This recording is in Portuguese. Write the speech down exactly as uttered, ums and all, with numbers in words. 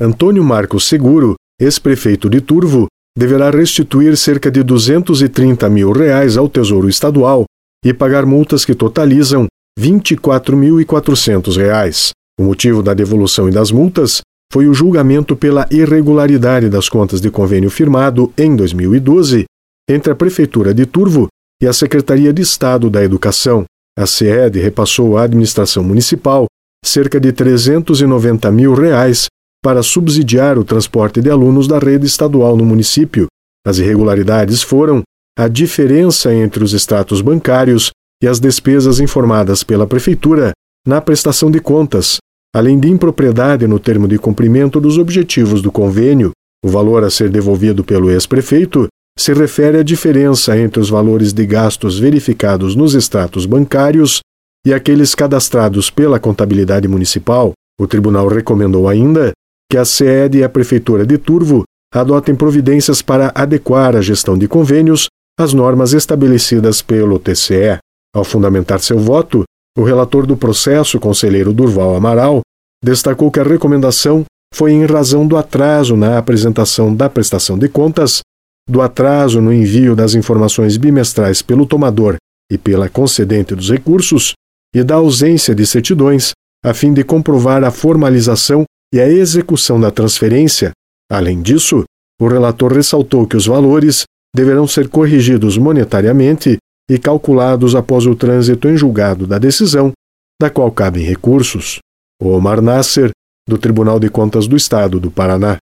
Antônio Marcos Seguro, ex-prefeito de Turvo, deverá restituir cerca de duzentos e trinta mil reais ao Tesouro Estadual e pagar multas que totalizam vinte e quatro mil e quatrocentos reais. O motivo da devolução e das multas foi o julgamento pela irregularidade das contas de convênio firmado em dois mil e doze entre a Prefeitura de Turvo e a Secretaria de Estado da Educação. A SEAD repassou à administração municipal cerca de trezentos e noventa mil reais para subsidiar o transporte de alunos da rede estadual no município. As irregularidades foram a diferença entre os extratos bancários e as despesas informadas pela Prefeitura na prestação de contas, além de impropriedade no termo de cumprimento dos objetivos do convênio. O valor a ser devolvido pelo ex-prefeito se refere à diferença entre os valores de gastos verificados nos extratos bancários e aqueles cadastrados pela contabilidade municipal. O tribunal recomendou ainda que a SEAD e a Prefeitura de Turvo adotem providências para adequar a gestão de convênios às normas estabelecidas pelo T C E. Ao fundamentar seu voto, o relator do processo, conselheiro Durval Amaral, destacou que a recomendação foi em razão do atraso na apresentação da prestação de contas, do atraso no envio das informações bimestrais pelo tomador e pela concedente dos recursos e da ausência de certidões, a fim de comprovar a formalização e a execução da transferência. Além disso, o relator ressaltou que os valores deverão ser corrigidos monetariamente e calculados após o trânsito em julgado da decisão, da qual cabem recursos. Omar Nasser, do Tribunal de Contas do Estado do Paraná.